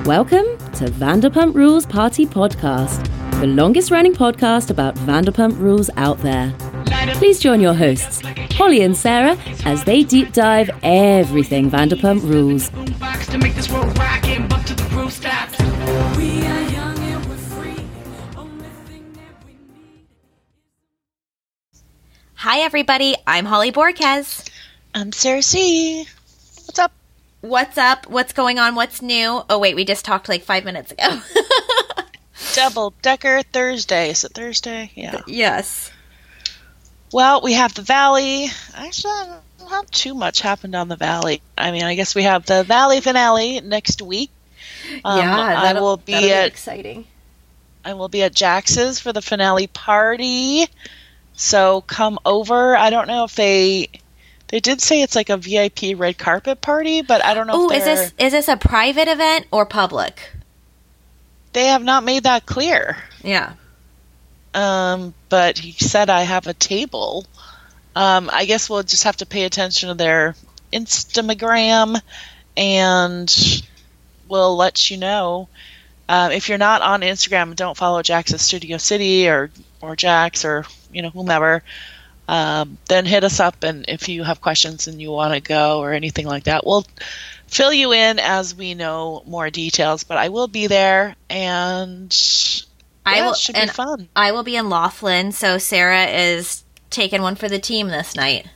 Welcome to Vanderpump Rules Party Podcast, the longest running podcast about Vanderpump Rules out there. Please join your hosts, Holly and Sarah, as they deep dive everything Vanderpump Rules. Hi, everybody. I'm Holly Borquez. I'm Sarah C. What's up? What's up? What's going on? What's new? Oh, wait, we just talked like 5 minutes ago. Double Decker Thursday. Is it Thursday? Yeah. Yes. Well, we have the Valley. Actually, not too much happened on the Valley. I mean, I guess we have the Valley finale next week. That'll be exciting. I will be at Jax's for the finale party. So come over. I don't know if they did say it's like a VIP red carpet party, but I don't know. Is this a private event or public? They have not made that clear. Yeah. But he said I have a table. I guess we'll just have to pay attention to their Instagram, and we'll let you know. If you're not on Instagram, don't follow Jax's Studio City or Jax or whomever. Then hit us up, and if you have questions and you want to go or anything like that, we'll fill you in as we know more details. But I will be there, and it should be fun. I will be in Laughlin, so Sarah is taking one for the team this night.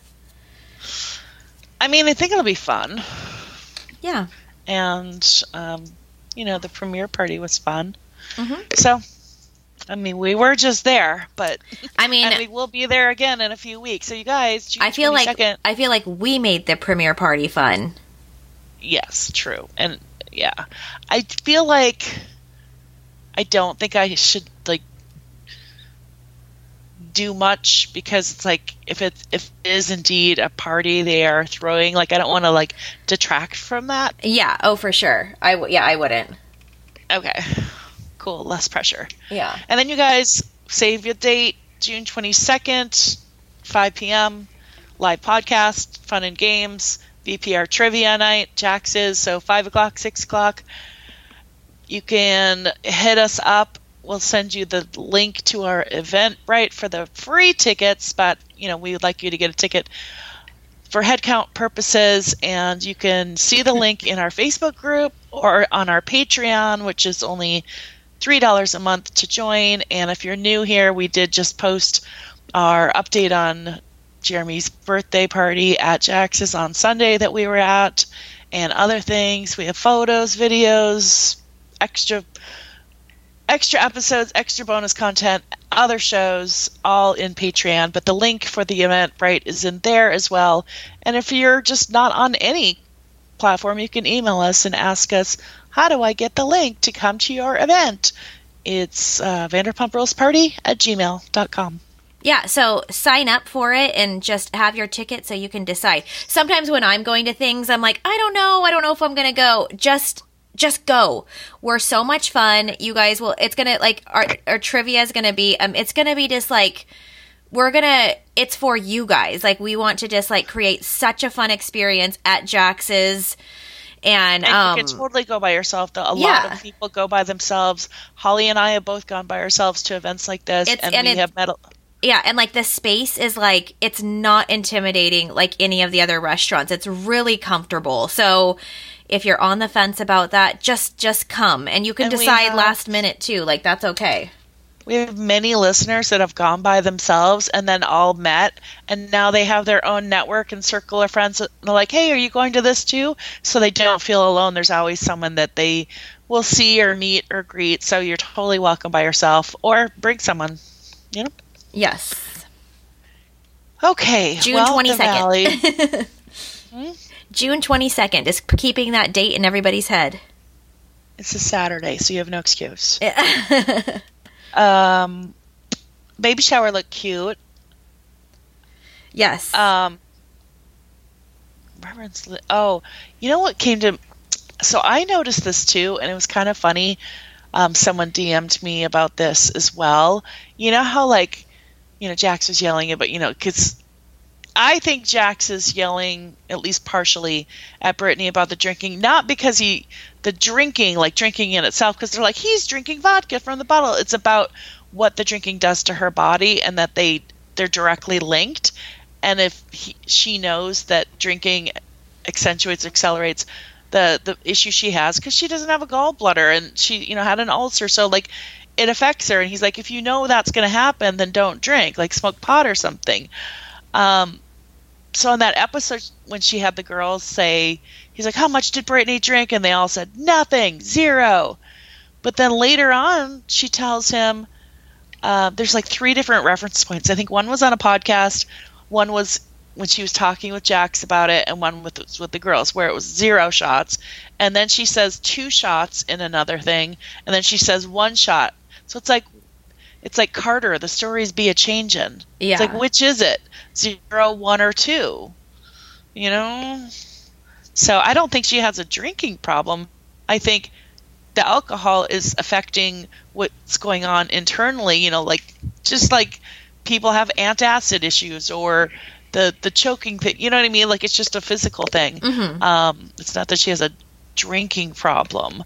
I mean, I think it'll be fun. Yeah. And, the premiere party was fun. Mm-hmm. So, I mean, we were just there, but and we will be there again in a few weeks. So, you guys, June I feel 22nd, like we made the premiere party fun. Yes, true. And yeah, I feel like I don't think I should do much, because it's like if it is indeed a party they are throwing, I don't want to detract from that. Yeah. Oh, for sure. I wouldn't. Okay. Cool. Less pressure. Yeah. And then you guys save your date, June 22nd, 5 p.m. live podcast, fun and games, VPR trivia night, Jax's, so 5 o'clock, 6 o'clock. You can hit us up. We'll send you the link to our Eventbrite for the free tickets, but, we would like you to get a ticket for head count purposes, and you can see the link in our Facebook group or on our Patreon, which is only $3 a month to join. And if you're new here, we did just post our update on Jeremy's birthday party at Jax's on Sunday that we were at, and other things. We have photos, videos, extra episodes, extra bonus content, other shows, all in Patreon. But the link for the Eventbrite is in there as well. And if you're just not on any platform, you can email us and ask us, how do I get the link to come to your event? It's vanderpumprulesparty@gmail.com. Yeah, so sign up for it and just have your ticket so you can decide. Sometimes when I'm going to things, I'm like, I don't know if I'm going to go. Just go. We're so much fun. You guys will, it's going to, our trivia is going to be, it's going to be just it's for you guys. We want to just create such a fun experience at Jax's. And you can totally go by yourself, though. A lot of people go by themselves. Holly and I have both gone by ourselves to events like this, and we have met. Yeah, and the space is it's not intimidating like any of the other restaurants. It's really comfortable. So if you're on the fence about that, just come, and you can decide last minute too. That's okay. We have many listeners that have gone by themselves and then all met, and now they have their own network and circle of friends. And they're like, hey, are you going to this too? So they don't feel alone. There's always someone that they will see or meet or greet. So you're totally welcome by yourself, or bring someone, Yes. Okay. June 22nd. June 22nd. Just keeping that date in everybody's head. It's a Saturday, so you have no excuse. Baby shower looked cute. Yes. You know what came to... So I noticed this too, and it was kind of funny. Someone DM'd me about this as well. You know how Jax was yelling about, because I think Jax is yelling, at least partially, at Brittany about the drinking, not because the drinking, like drinking in itself, because they're like, he's drinking vodka from the bottle. It's about what the drinking does to her body, and that they're directly linked. And if she knows that drinking accelerates the issue she has, because she doesn't have a gallbladder and she, had an ulcer. So like it affects her. And he's like, if you know that's going to happen, then don't drink, like smoke pot or something. So in that episode, when she had the girls say, he's like, how much did Brittany drink? And they all said, nothing, 0. But then later on, she tells him, there's like 3 different reference points. I think one was on a podcast, one was when she was talking with Jax about it, and one with the girls, where it was 0 shots. And then she says 2 shots in another thing, and then she says 1 shot. So it's like Carter, the stories be a changin'. Yeah. It's like, which is it? 0, 1, or 2? So I don't think she has a drinking problem. I think the alcohol is affecting what's going on internally, just like people have antacid issues or the choking thing, you know what I mean? Like, it's just a physical thing. Mm-hmm. It's not that she has a drinking problem.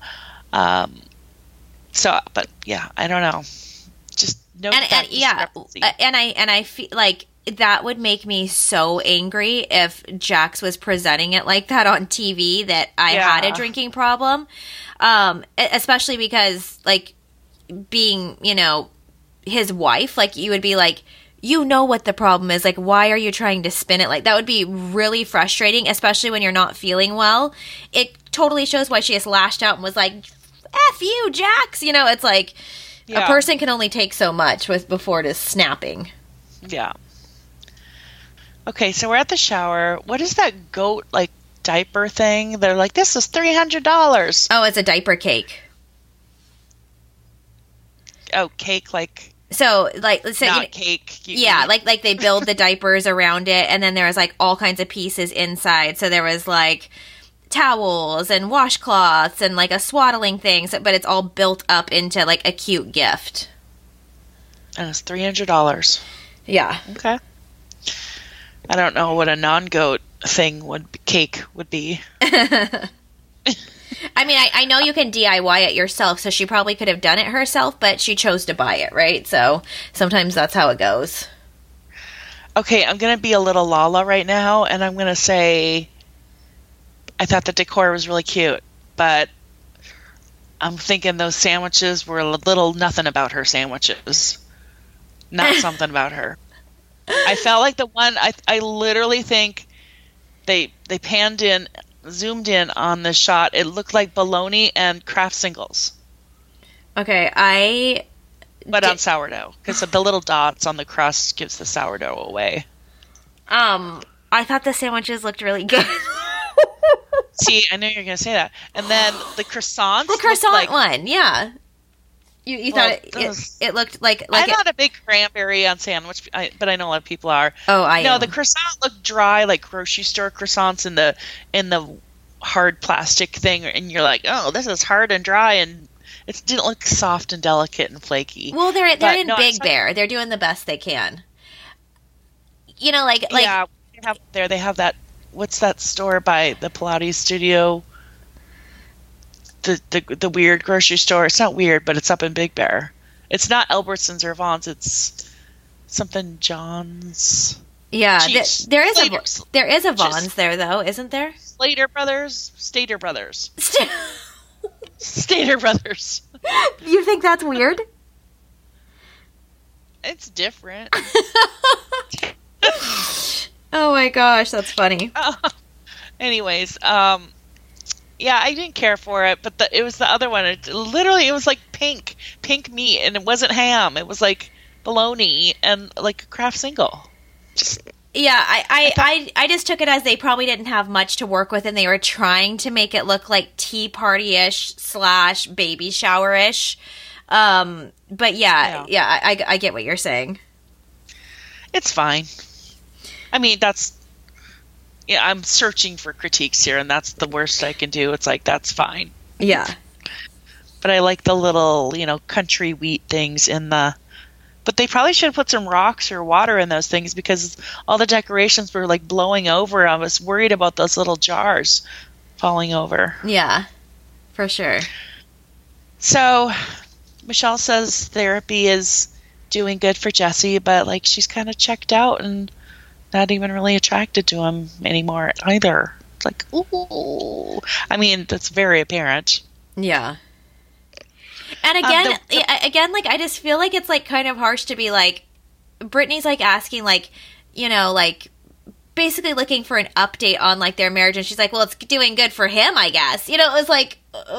But yeah, I don't know. Just no. And I feel like that would make me so angry if Jax was presenting it like that on TV, that I had a drinking problem. Especially because, like, being, his wife, like, you would be like, what the problem is. Like, why are you trying to spin it? Like, that would be really frustrating, especially when you're not feeling well. It totally shows why she just lashed out and was like, F you, Jax. It's like a person can only take so much before it is snapping. Yeah. Okay, so we're at the shower. What is that goat, like, diaper thing? They're like, this is $300. Oh, it's a diaper cake. Oh, cake, like... So, like, let's say... Not cake. Like they build the diapers around it, and then there was, like, all kinds of pieces inside. So there was, like, towels and washcloths and, like, a swaddling thing, but it's all built up into, like, a cute gift. And it's $300. Yeah. Okay. I don't know what a non-goat cake would be. I mean, I know you can DIY it yourself, so she probably could have done it herself, but she chose to buy it, right? So sometimes that's how it goes. Okay, I'm going to be a little Lala right now, and I'm going to say I thought the decor was really cute, but I'm thinking those sandwiches were a little nothing about her sandwiches. Not something about her. I felt like the one, I literally think they zoomed in on the shot. It looked like bologna and Kraft Singles. Okay, But on sourdough, because the little dots on the crust gives the sourdough away. I thought the sandwiches looked really good. See, I knew you were going to say that. And then the croissants. The croissant one, yeah. You thought it looked like I'm not a big cranberry on sandwich, but I know a lot of people are. Oh, I am. The croissant looked dry, like grocery store croissants in the hard plastic thing, and you're like, oh, this is hard and dry, and it didn't look soft and delicate and flaky. Well, they're in Big Bear. They're doing the best they can. Yeah, they have that. What's that store by the Pilates studio? The weird grocery store. It's not weird, but it's up in Big Bear. It's not Albertsons or Vaughn's. It's something John's. Yeah, there is a Vaughn's there, though, isn't there? Stater Brothers. Stater Brothers. You think that's weird? It's different. Oh my gosh, that's funny. Anyways, yeah, I didn't care for it, but it was the other one. It was like pink meat, and it wasn't ham. It was like bologna and like a Kraft Single. I just took it as they probably didn't have much to work with, and they were trying to make it look like tea party-ish / baby shower-ish. But yeah, I get what you're saying. It's fine. I mean, I'm searching for critiques here, and that's the worst I can do. It's like, that's fine. Yeah. But I like the little, country wheat things in the But they probably should have put some rocks or water in those things because all the decorations were like blowing over. I was worried about those little jars falling over. Yeah, for sure. So Michelle says therapy is doing good for Jesse, but like she's kind of checked out and not even really attracted to him anymore either. It's like, ooh. I mean, that's very apparent. Yeah. And again, like, I just feel like it's, like, kind of harsh to be, like, Brittany's, like, asking, like, you know, like, basically looking for an update on, like, their marriage. And she's like, well, it's doing good for him, I guess. You know, it was like,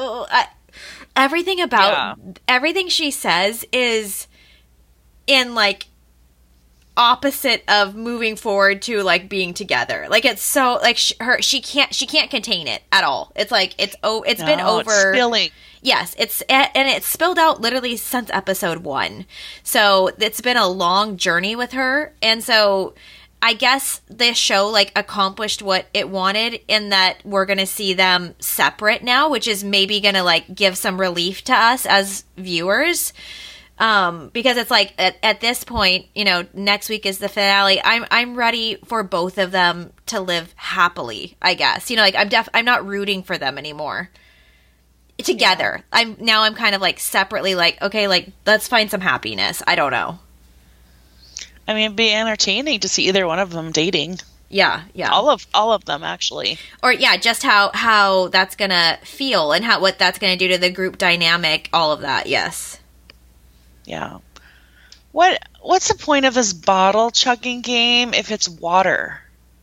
everything she says is in, like, opposite of moving forward to, like, being together. Like, it's so, like, she can't contain it at all. It's like, it's been over. It's spilling. Yes, it's spilled out literally since episode 1. So it's been a long journey with her. And so I guess this show, like, accomplished what it wanted in that we're going to see them separate now, which is maybe going to, like, give some relief to us as viewers. Because it's like at this point, you know, next week is the finale. I'm ready for both of them to live happily, I guess. You know, like, I'm not rooting for them anymore. Together. Yeah. I'm kind of like separately, like, okay, like, let's find some happiness. I don't know. I mean, it'd be entertaining to see either one of them dating. Yeah. All of them, actually. Or yeah, just how that's gonna feel and what that's gonna do to the group dynamic, all of that, yes. Yeah. What's the point of this bottle chugging game if it's water?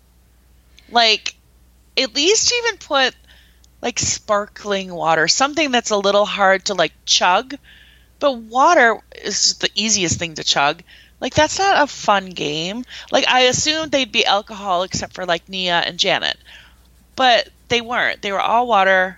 Like, at least even put, like, sparkling water, something that's a little hard to, like, chug. But water is the easiest thing to chug. Like, that's not a fun game. Like, I assumed they'd be alcohol except for, like, Nia and Janet. But they weren't. They were all water.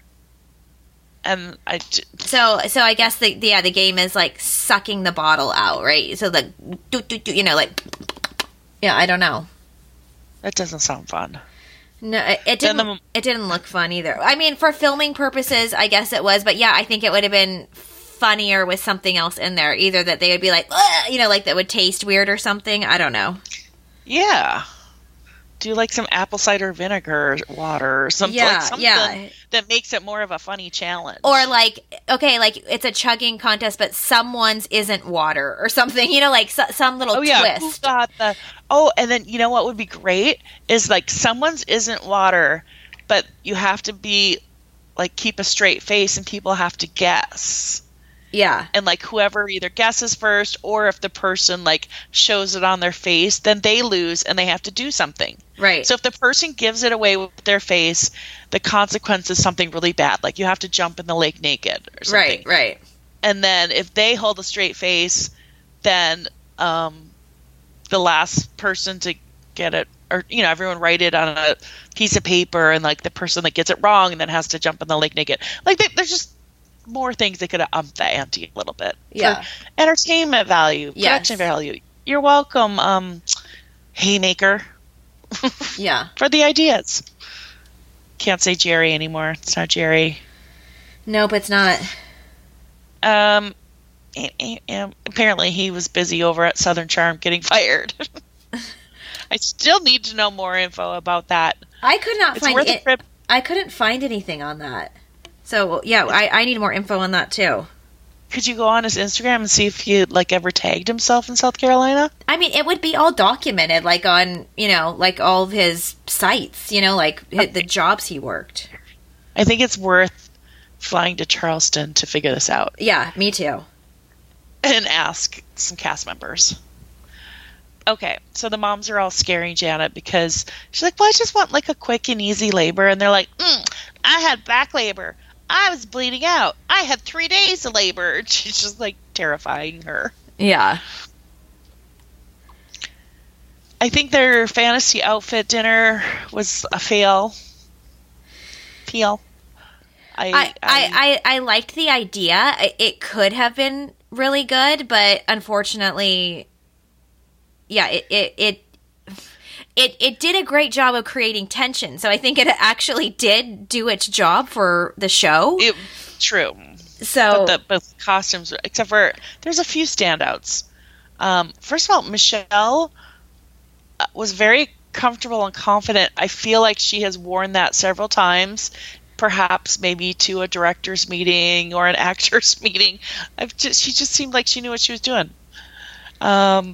And So I guess the game is, like, sucking the bottle out, right? So the, you know, like, yeah, I don't know. That doesn't sound fun. No, it didn't look fun either. I mean, for filming purposes, I guess it was, but yeah, I think it would have been funnier with something else in there. Either that they would be like, you know, like that would taste weird or something. I don't know. Yeah. Do like some apple cider vinegar water or something, that makes it more of a funny challenge. Or like, okay, like it's a chugging contest, but someone's isn't water or something, you know, like some little twist. And then you know what would be great is like someone's isn't water, but you have to be like keep a straight face and people have to guess. Yeah. And like whoever either guesses first or if the person like shows it on their face, then they lose and they have to do something. Right. So if the person gives it away with their face, the consequence is something really bad. Like you have to jump in the lake naked or something. Right. And then if they hold a straight face, then the last person to get it, or, you know, everyone write it on a piece of paper and like the person that gets it wrong and then has to jump in the lake naked. Like there's just more things they could have upped the ante a little bit. Yeah. For entertainment value, production value. You're welcome, Haymaker. Yeah. For the ideas. Can't say Jerry anymore. It's not Jerry. Nope, it's not. Apparently he was busy over at Southern Charm getting fired. I still need to know more info about that. I could not find it. I couldn't find anything on that. So, yeah, I need more info on that, too. Could you go on his Instagram and see if he, like, ever tagged himself in South Carolina? I mean, it would be all documented, like, on, you know, like, all of his sites, you know, like, the jobs he worked. I think it's worth flying to Charleston to figure this out. Yeah, me too. And ask some cast members. Okay, so the moms are all scaring Janet because she's like, well, I just want, like, a quick and easy labor. And they're like, I had back labor. I was bleeding out. I had 3 days of labor. She's just, like, terrifying her. Yeah. I think their fantasy outfit dinner was a fail. I liked the idea. It could have been really good, but unfortunately, yeah, it did a great job of creating tension. So I think it actually did do its job for the show. True. So, but the costumes, except for there's a few standouts. First of all, Michelle was very comfortable and confident. I feel like she has worn that several times, perhaps maybe to a director's meeting or an actor's meeting. She just seemed like she knew what she was doing. I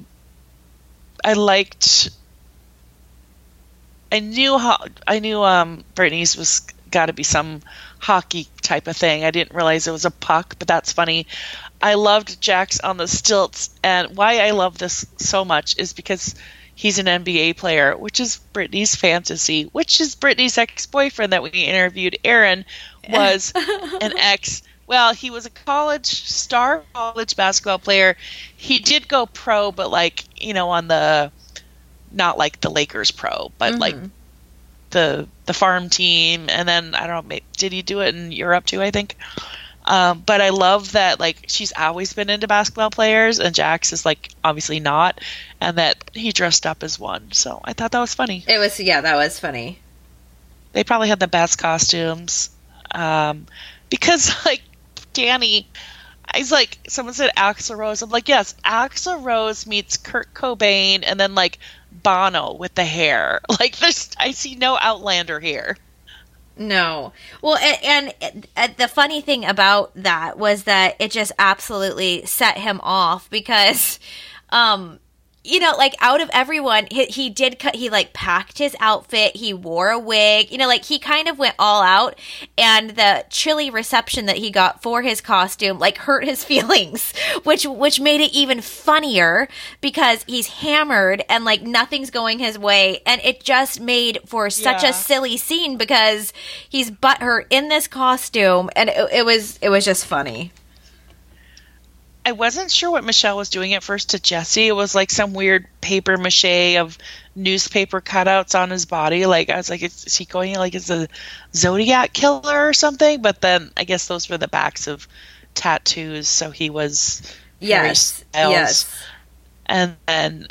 knew Brittany's was got to be some hockey type of thing. I didn't realize it was a puck, but that's funny. I loved Jax on the stilts, and why I love this so much is because he's an NBA player, which is Brittany's fantasy, which is Brittany's ex-boyfriend that we interviewed. Aaron was an ex. Well, he was a college basketball player. He did go pro, but on the, not like the Lakers pro, but like the farm team. And then, I don't know, did he do it in Europe too, I think? But I love that, she's always been into basketball players, and Jax is, obviously not, and that he dressed up as one. So I thought that was funny. That was funny. They probably had the best costumes. Because, Danny, someone said Axl Rose. I'm like, yes, Axl Rose meets Kurt Cobain, and then, Bono with the hair. I see no Outlander here. No. Well, and the funny thing about that was that it just absolutely set him off because, out of everyone, he packed his outfit, he wore a wig, he kind of went all out, and the chilly reception that he got for his costume, hurt his feelings, which made it even funnier because he's hammered and, nothing's going his way, and it just made for such a silly scene because he's butthurt in this costume, and it was just funny. I wasn't sure what Michelle was doing at first to Jesse. It was some weird paper mache of newspaper cutouts on his body. I was like, is he going as a Zodiac killer or something? But then I guess those were the backs of tattoos. So he was Harry Styles. Yes. And then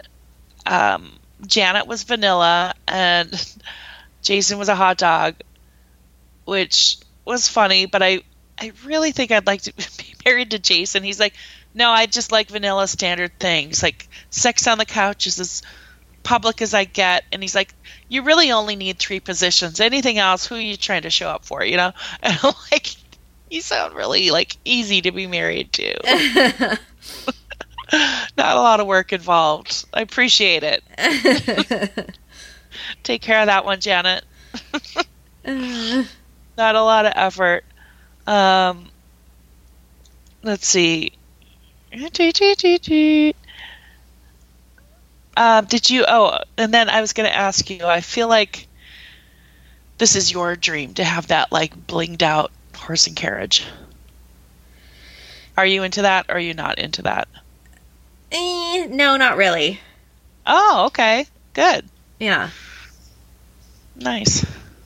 Janet was vanilla and Jason was a hot dog, which was funny. But I really think I'd like to be married to Jason. He's like, no, I just like vanilla standard things. Sex on the couch is as public as I get. And he's like, you really only need 3 positions. Anything else, who are you trying to show up for, And I'm like, you sound really, easy to be married to. Not a lot of work involved. I appreciate it. Take care of that one, Janet. Not a lot of effort. Let's see. Did you? And then I was going to ask you, I feel like this is your dream to have that blinged out horse and carriage. Are you into that or are you not into that? No, not really. Oh, okay. Good. Yeah. Nice.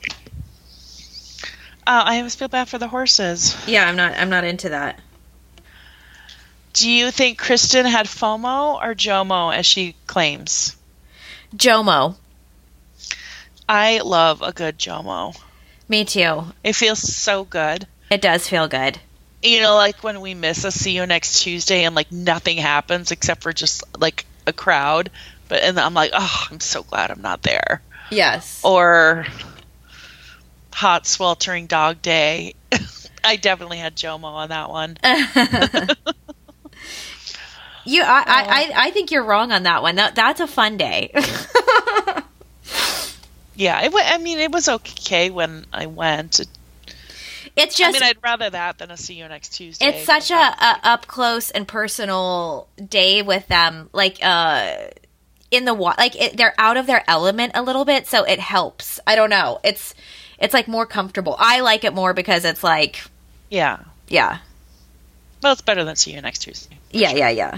I always feel bad for the horses. Yeah, I'm not into that. Do you think Kristen had FOMO or JOMO, as she claims? JOMO. I love a good JOMO. Me too. It feels so good. It does feel good. When we miss a See You Next Tuesday and nothing happens except for just a crowd. And I'm like, oh, I'm so glad I'm not there. Yes. Or hot sweltering dog day. I definitely had JOMO on that one. I think you're wrong on that one. That's a fun day. Yeah, it was okay when I went. It's just, I'd rather that than a See You Next Tuesday. It's such a up close and personal day with them. In the they're out of their element a little bit, so it helps. I don't know. It's more comfortable. I like it more because it's yeah. Well, it's better than See You Next Tuesday. Yeah.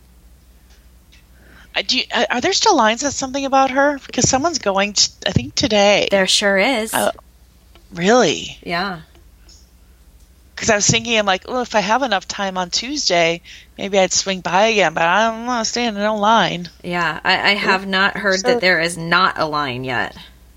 Are there still lines at Something About Her? Because someone's going, I think, today. There sure is. Really? Yeah. Because I was thinking, I'm like, if I have enough time on Tuesday, maybe I'd swing by again, but I don't want to stand in no line. Yeah, I have not heard that there is not a line yet.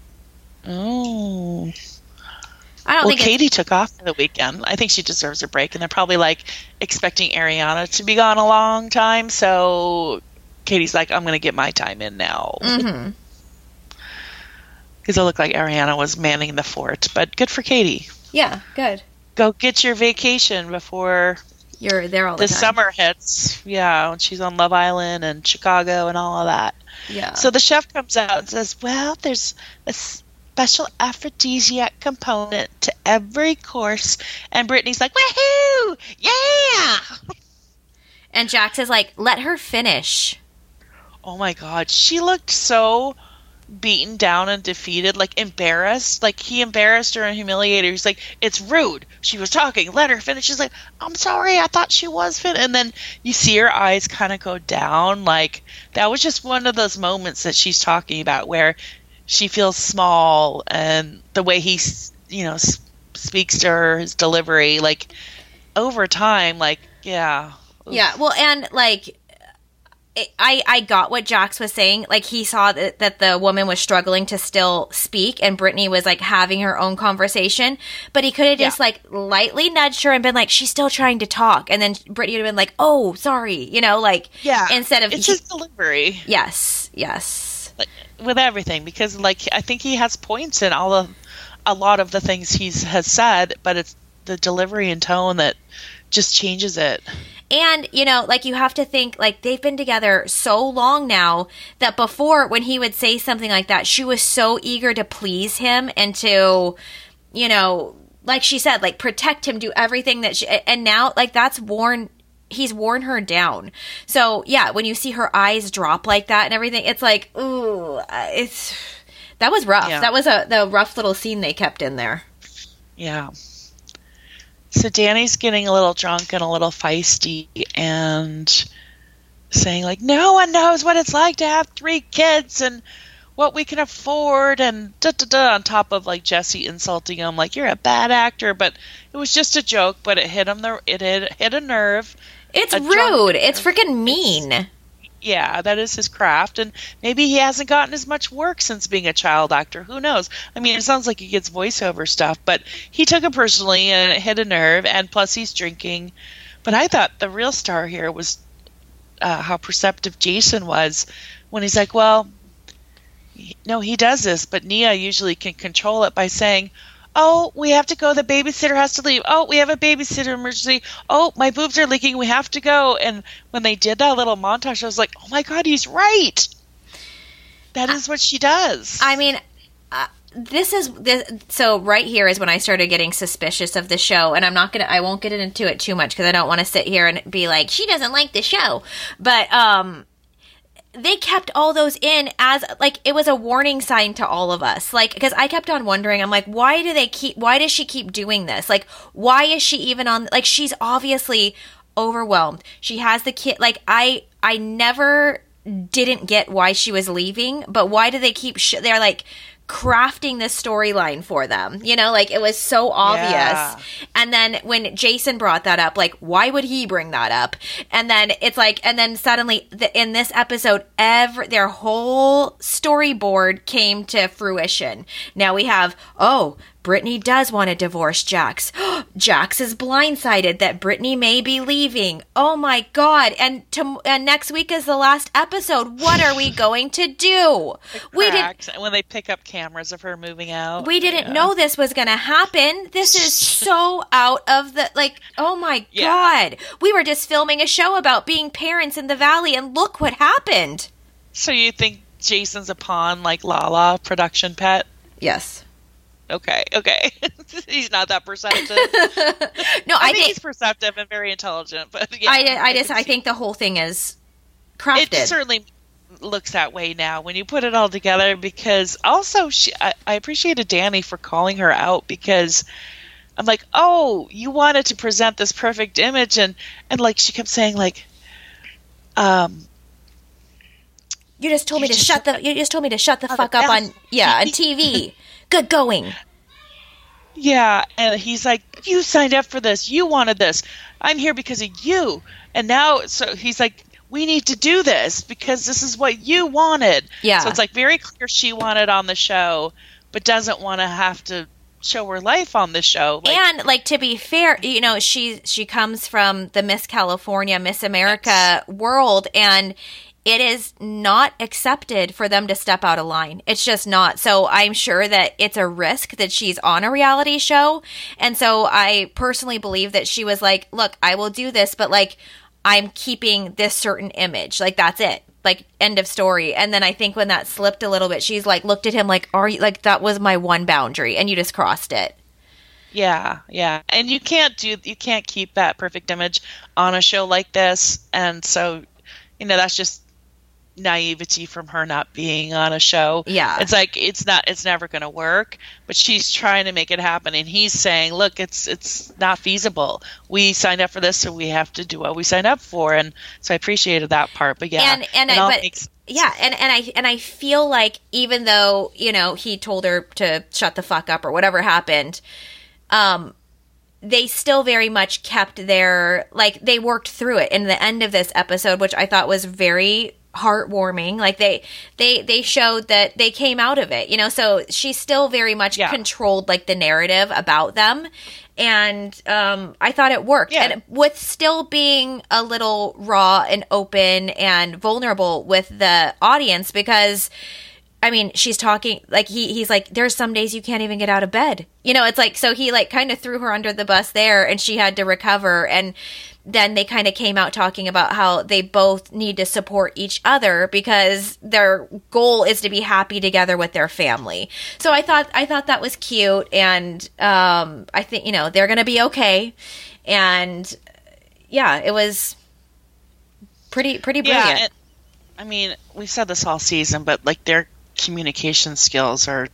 Oh. I don't think Katie took off for the weekend. I think she deserves a break, and they're probably expecting Ariana to be gone a long time, so Katie's like, I'm going to get my time in now. Mm-hmm. Because it looked like Ariana was manning the fort. But good for Katie. Yeah, good. Go get your vacation before you're there all the time. Summer hits. Yeah, when she's on Love Island and Chicago and all of that. Yeah. So the chef comes out and says, well, there's a special aphrodisiac component to every course. And Brittany's like, woohoo! Yeah! And Jax is like, let her finish. Oh my God. She looked so beaten down and defeated, like embarrassed. Like he embarrassed her and humiliated her. He's like, it's rude. She was talking. Let her finish. She's like, I'm sorry. I thought she was finished. And then you see her eyes kind of go down. Like that was just one of those moments that she's talking about where she feels small, and the way he, speaks to her, his delivery, like over time, like, yeah. Yeah. Well, and like, I got what Jax was saying. Like, he saw that the woman was struggling to still speak, and Brittany was, like, having her own conversation. But he could have just, like, lightly nudged her and been like, she's still trying to talk. And then Brittany would have been like, oh, sorry. Instead of... It's his delivery. Yes. Like, with everything. Because, like, I think he has points in a lot of the things he has said, but it's the delivery and tone that just changes it. And, you have to think, like, they've been together so long now that before, when he would say something like that, she was so eager to please him and to, like she said, like, protect him, do everything that and now, like, he's worn her down. So, yeah, when you see her eyes drop like that and everything, it's like, ooh, that was rough. Yeah. That was the rough little scene they kept in there. Yeah. So Danny's getting a little drunk and a little feisty and saying, like, no one knows what it's like to have 3 kids and what we can afford and da-da-da, on top of, like, Jesse insulting him, like, you're a bad actor. But it was just a joke, but it hit him, it hit a nerve. It's rude. It's freaking mean. Yeah, that is his craft, and maybe he hasn't gotten as much work since being a child actor. Who knows? I mean, it sounds like he gets voiceover stuff, but he took it personally, and it hit a nerve, and plus he's drinking. But I thought the real star here was how perceptive Jason was when he's like, well, no, he does this, but Nia usually can control it by saying, oh, we have to go. The babysitter has to leave. Oh, we have a babysitter emergency. Oh, my boobs are leaking. We have to go. And when they did that little montage, I was like, oh, my God, he's right. That is what she does. I mean, so right here is when I started getting suspicious of the show. And I won't get into it too much because I don't want to sit here and be like, she doesn't like the show. But, they kept all those in as, like, it was a warning sign to all of us. Like, because I kept on wondering, I'm like, why does she keep doing this? Like, why is she even on, like, she's obviously overwhelmed. She has the kid. Like, I never didn't get why she was leaving, but why do they keep, they're like, crafting this storyline for them, like it was so obvious. Yeah. And then when Jason brought that up, like, why would he bring that up? And then it's like, and then suddenly in this episode, their whole storyboard came to fruition. Now we have, Brittany does want to divorce Jax. Jax is blindsided that Brittany may be leaving. Oh my God. And next week is the last episode. What are we going to do? When they pick up cameras of her moving out. We didn't know this was going to happen. This is so out of the, like, oh my God. We were just filming a show about being parents in the Valley, and look what happened. So you think Jason's a pawn, like Lala, production pet? Yes. Okay. He's not that perceptive. No, I think he's perceptive and very intelligent, but yeah. I think the whole thing is crafted. It certainly looks that way now when you put it all together, because also I appreciated Danny for calling her out, because I'm like, oh, you wanted to present this perfect image, and like she kept saying, like, you just told me to shut the fuck up on TV. Good going. Yeah, and he's like, you signed up for this. You wanted this. I'm here because of you. And now, so he's like, we need to do this because this is what you wanted. Yeah. So it's like very clear she wanted on the show, but doesn't want to have to show her life on the show. Like, and, like, to be fair, she comes from the Miss California, Miss America world, and it is not accepted for them to step out of line. It's just not. So I'm sure that it's a risk that she's on a reality show. And so I personally believe that she was like, look, I will do this, but like, I'm keeping this certain image. Like, that's it. Like, end of story. And then I think when that slipped a little bit, she's like, looked at him like, are you, like, that was my one boundary and you just crossed it. Yeah. And you can't keep that perfect image on a show like this. And so, that's just naivety from her not being on a show. Yeah. It's like, it's never going to work, but she's trying to make it happen. And he's saying, look, it's not feasible. We signed up for this, so we have to do what we signed up for. And so I appreciated that part, but yeah. And I feel like even though, he told her to shut the fuck up or whatever happened, they still very much kept their, like, they worked through it in the end of this episode, which I thought was very heartwarming. Like, they showed that they came out of it, so she still very much controlled, like, the narrative about them. And I thought it worked. Yeah. And with still being a little raw and open and vulnerable with the audience, because I mean, she's talking, like, he's like, there's some days you can't even get out of bed. It's like, so he, like, kind of threw her under the bus there, and she had to recover. And then they kind of came out talking about how they both need to support each other because their goal is to be happy together with their family. So I thought that was cute. And I think, they're going to be okay. And yeah, it was pretty brilliant. Yeah, I mean, we've said this all season, but like, their communication skills are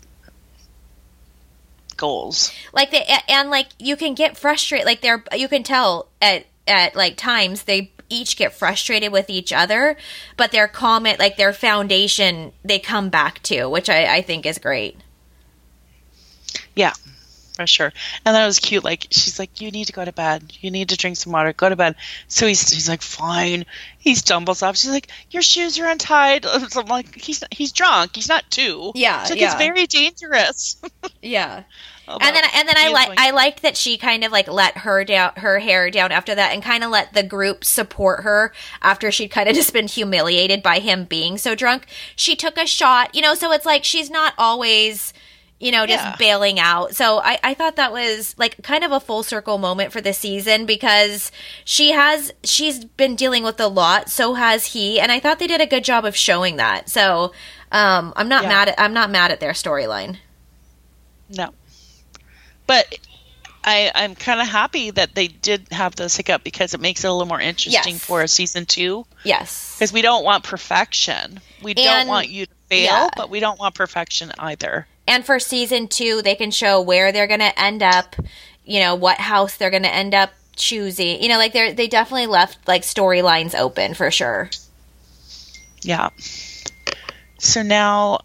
goals. Like, you can get frustrated. Like, you can tell at like times they each get frustrated with each other, but their comment, like their foundation, they come back to, which I think is great. Yeah, for sure. And that was cute. Like, she's like, you need to go to bed. You need to drink some water. Go to bed. So he's like, fine. He stumbles off. She's like, your shoes are untied. So I'm like, he's drunk. He's not two. Yeah. So it's very dangerous. Yeah. And then I liked that she kind of like let her hair down after that, and kind of let the group support her after she'd kind of just been humiliated by him being so drunk. She took a shot, so it's like she's not always, just bailing out. So I thought that was like kind of a full circle moment for the season, because she's been dealing with a lot. So has he. And I thought they did a good job of showing that. So I'm not mad at their storyline. No. But I'm kind of happy that they did have this hiccup, because it makes it a little more interesting for season 2. Yes. Because we don't want perfection. We don't want you to fail, but we don't want perfection either. And for season 2, they can show where they're going to end up, what house they're going to end up choosing. Like they definitely left like storylines open for sure. Yeah. So now,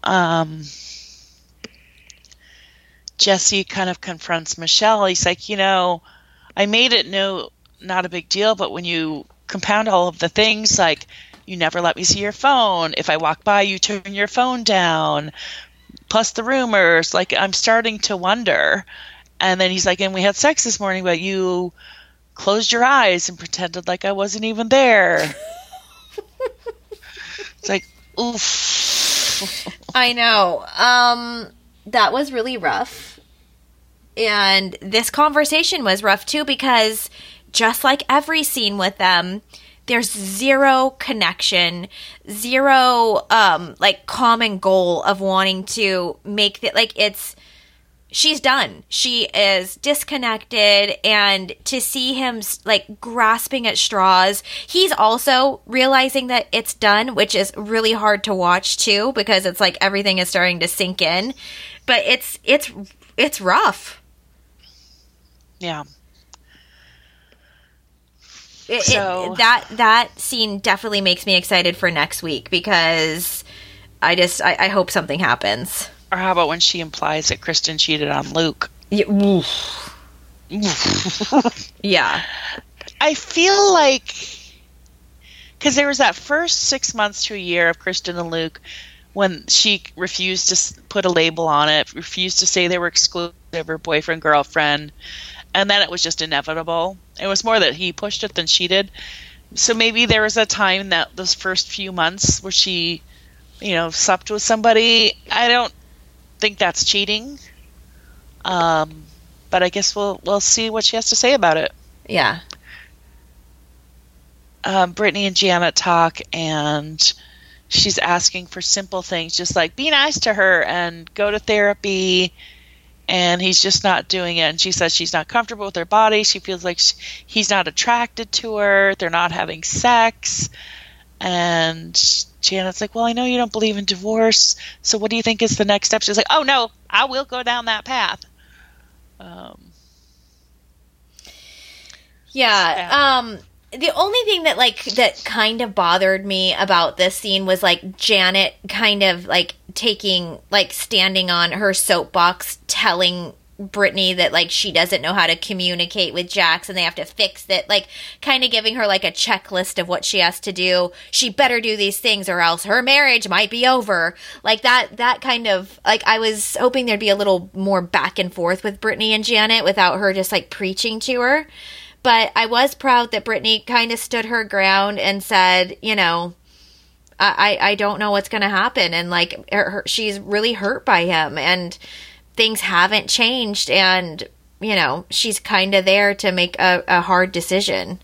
Jesse kind of confronts Michelle. He's like, I made it not a big deal, but when you compound all of the things, like, you never let me see your phone. If I walk by, you turn your phone down. Plus the rumors, like, I'm starting to wonder. And then he's like, and we had sex this morning, but you closed your eyes and pretended like I wasn't even there. It's like, oof. I know. That was really rough. And this conversation was rough too, because just like every scene with them, there's zero connection, zero like common goal of wanting to make it, like, she's done. She is disconnected, and to see him like grasping at straws, he's also realizing that it's done, which is really hard to watch too, because it's like everything is starting to sink in. But it's rough. Yeah. That scene definitely makes me excited for next week, because I hope something happens. Or how about when she implies that Kristen cheated on Luke? Yeah. Yeah. I feel like, because there was that first 6 months to a year of Kristen and Luke when she refused to put a label on it, refused to say they were exclusive or boyfriend, girlfriend, and then it was just inevitable. It was more that he pushed it than she did. So maybe there was a time that those first few months where she, slept with somebody. I don't think that's cheating. But I guess we'll see what she has to say about it. Yeah. Brittany and Janet talk, and she's asking for simple things, just like be nice to her and go to therapy. And he's just not doing it. And she says she's not comfortable with her body. She feels like he's not attracted to her. They're not having sex. And Janet's like, well, I know you don't believe in divorce. So what do you think is the next step? She's like, oh, no, I will go down that path. Yeah. The only thing that kind of bothered me about this scene was Janet kind of standing on her soapbox telling Brittany that she doesn't know how to communicate with Jax and they have to fix it, kind of giving her a checklist of what she has to do. She better do these things or else her marriage might be over. That kind of I was hoping there'd be a little more back and forth with Brittany and Janet without her just preaching to her. But I was proud that Brittany kind of stood her ground and said, I don't know what's going to happen. And she's really hurt by him and things haven't changed. And, she's kind of there to make a hard decision.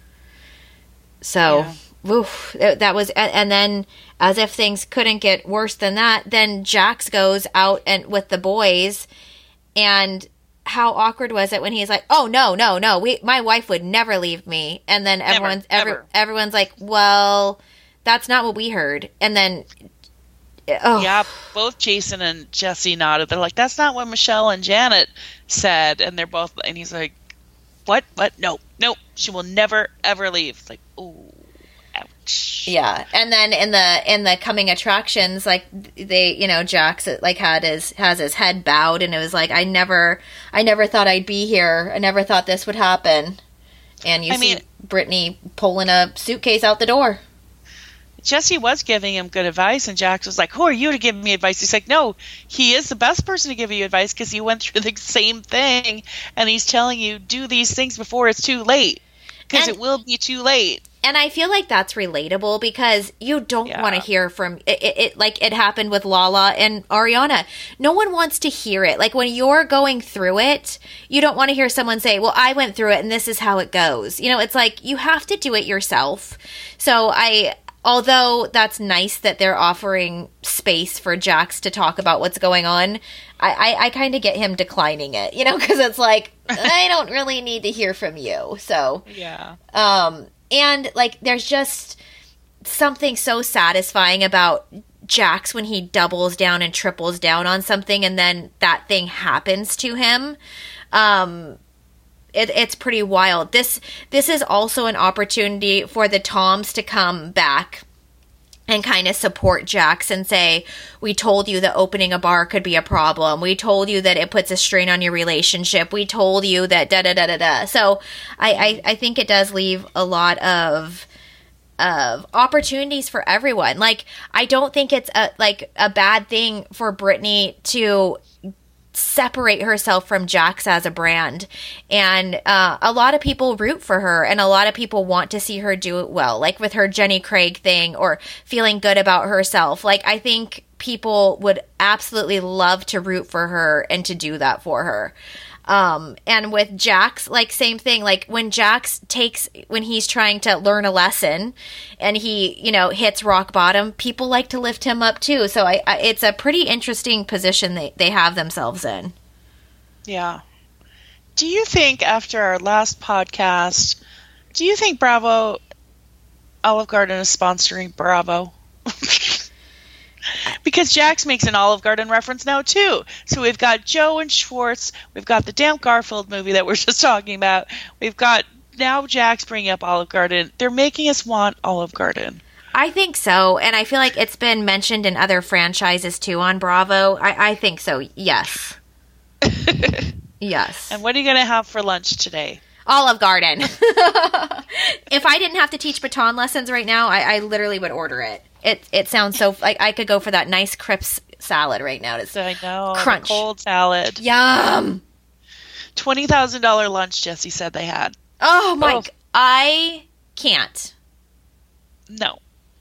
So, that was, and then as if things couldn't get worse than that, then Jax goes out and with the boys, and how awkward was it when he's like, oh, no, my wife would never leave me. And then everyone's like, well, that's not what we heard. And then, yeah, both Jason and Jesse nodded. They're like, that's not what Michelle and Janet said. And they're both, and he's like, what? No, she will never, ever leave. It's like, ooh. Ouch. Yeah, and then in the coming attractions, they, Jax has his head bowed, and it was like, I never thought I'd be here. I never thought this would happen. And you see Brittany pulling a suitcase out the door. Jesse was giving him good advice, and Jax was like, who are you to give me advice? He's like, no, he is the best person to give you advice because he went through the same thing, and he's telling you, do these things before it's too late, because it will be too late. And I feel like that's relatable because you don't want to hear from it. Like it happened with Lala and Ariana. No one wants to hear it. Like when you're going through it, you don't want to hear someone say, well, I went through it and this is how it goes. It's like you have to do it yourself. So although that's nice that they're offering space for Jax to talk about what's going on, I kind of get him declining it, because it's like, I don't really need to hear from you. So, yeah. And there's just something so satisfying about Jax when he doubles down and triples down on something and then that thing happens to him. It's pretty wild. This is also an opportunity for the Toms to come back and kind of support Jax and say, we told you that opening a bar could be a problem. We told you that it puts a strain on your relationship. We told you that da-da-da-da-da. So I think it does leave a lot of opportunities for everyone. I don't think it's a bad thing for Brittany to separate herself from Jax as a brand, and a lot of people root for her and a lot of people want to see her do it well, like with her Jenny Craig thing or feeling good about herself. I think people would absolutely love to root for her and to do that for her. And with Jax, same thing, when Jax when he's trying to learn a lesson and he, hits rock bottom, people like to lift him up too. So it's a pretty interesting position they have themselves in. Yeah. Do you think after our last podcast, Bravo, Olive Garden is sponsoring Bravo? Because Jax makes an Olive Garden reference now, too. So we've got Joe and Schwartz. We've got the damn Garfield movie that we're just talking about. We've got now Jax bringing up Olive Garden. They're making us want Olive Garden. I think so. And I feel like it's been mentioned in other franchises, too, on Bravo. I think so, yes. Yes. And what are you going to have for lunch today? Olive Garden. If I didn't have to teach baton lessons right now, I literally would order it. It sounds so I could go for that nice crisp salad right now. I know. Crunch. The cold salad. Yum. $20,000 lunch, Jesse said they had. Oh my! I can't. No.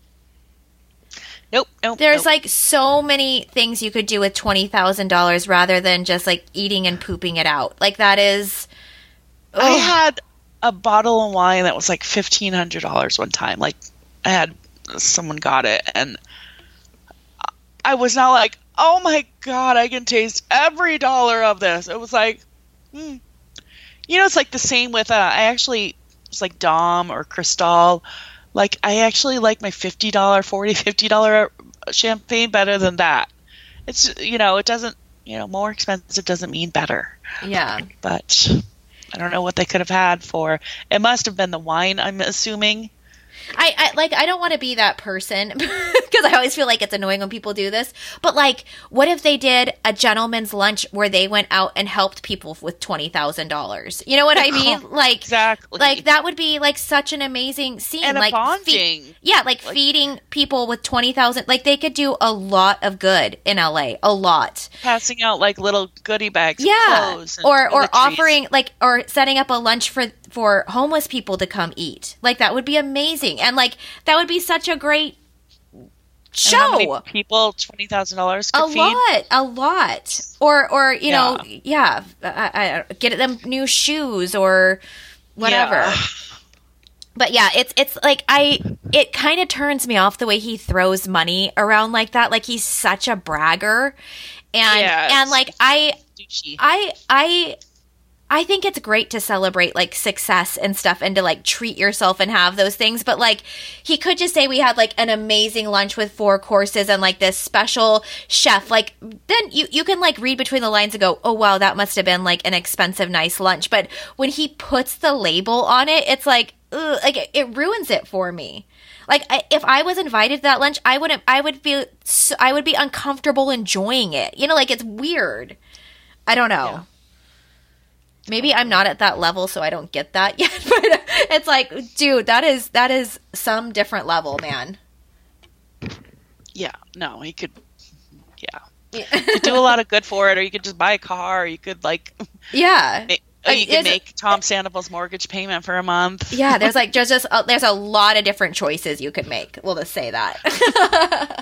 Nope. There's like so many things you could do with $20,000 rather than just like eating and pooping it out. Like that is. I had a bottle of wine that was like $1,500 one time. Like someone got it, and I was not like, oh my God, I can taste every dollar of this. It was like, it's like the same with, it's like Dom or Cristal. Like, I actually like my $50 champagne better than that. It's, it doesn't, more expensive doesn't mean better. Yeah. But I don't know what they could have had for, it must have been the wine, I'm assuming. I don't want to be that person because I always feel like it's annoying when people do this. But like, what if they did a gentleman's lunch where they went out and helped people with $20,000? You know what I mean? Like, exactly. Like that would be like such an amazing scene. And like bonding. Feeding people with $20,000. Like they could do a lot of good in LA. A lot. Passing out like little goodie bags. Yeah. Of clothes and or offering or setting up a lunch for homeless people to come eat. Like that would be amazing. And like that would be such a great show. And how many people $20,000 could feed? A lot. Or get them new shoes or whatever. Yeah. But yeah, it's like it kind of turns me off the way he throws money around like that. Like he's such a bragger. And like I think it's great to celebrate like success and stuff and to like treat yourself and have those things. But like he could just say we had like an amazing lunch with 4 courses and like this special chef. Like then you can like read between the lines and go, oh wow, that must have been like an expensive, nice lunch. But when he puts the label on it, it's like, ugh, like it ruins it for me. Like if I was invited to that lunch, I would be uncomfortable enjoying it. Like it's weird. I don't know. Yeah. Maybe I'm not at that level, so I don't get that yet. But it's like, dude, that is some different level, man. Yeah, no, he could. Yeah, you could do a lot of good for it, or you could just buy a car, or you could like. Yeah. You can make Tom Sandoval's mortgage payment for a month. Yeah, there's like there's a lot of different choices you could make. We'll just say that.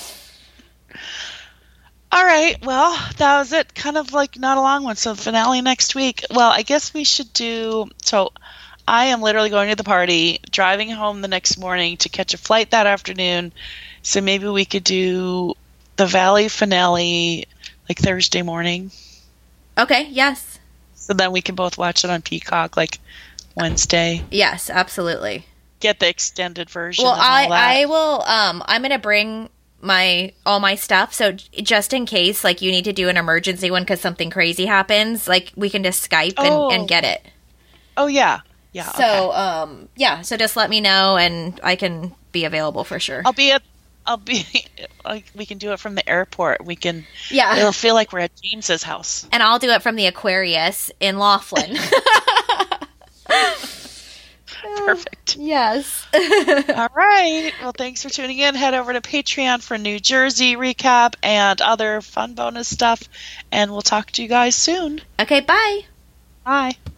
All right, well, that was it. Kind of like not a long one, so the finale next week. Well, I guess we should do... So I am literally going to the party, driving home the next morning to catch a flight that afternoon, so maybe we could do the Valley finale like Thursday morning. Okay, yes. So then we can both watch it on Peacock like Wednesday. Yes, absolutely. Get the extended version. Well, and all that. I will... I'm going to bring... all my stuff, so just in case like you need to do an emergency one because something crazy happens, like we can just Skype and get it. Oh yeah. So okay. So just let me know and I can be available for sure. I'll be like, we can do it from the airport. We can. Yeah. It'll feel like we're at James's house. And I'll do it from the Aquarius in Laughlin. Perfect. Yes. All right. Well, thanks for tuning in. Head over to Patreon for New Jersey recap and other fun bonus stuff. And we'll talk to you guys soon. Okay, bye. Bye.